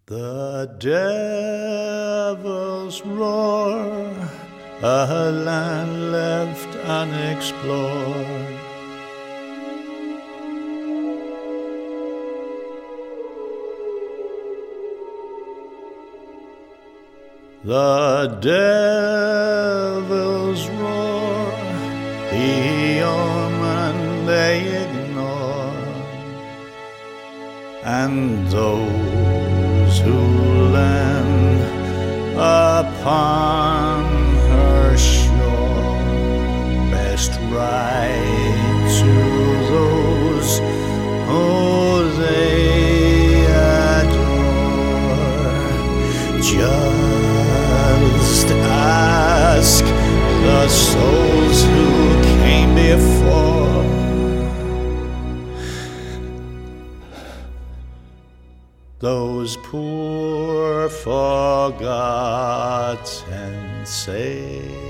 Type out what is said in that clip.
The devil's roar, a land left unexplored. The devil's roar, the omen they ignore, and those who land upon her shore best ride to those who they adore. Just ask the souls who came before. Those poor forgotten saints.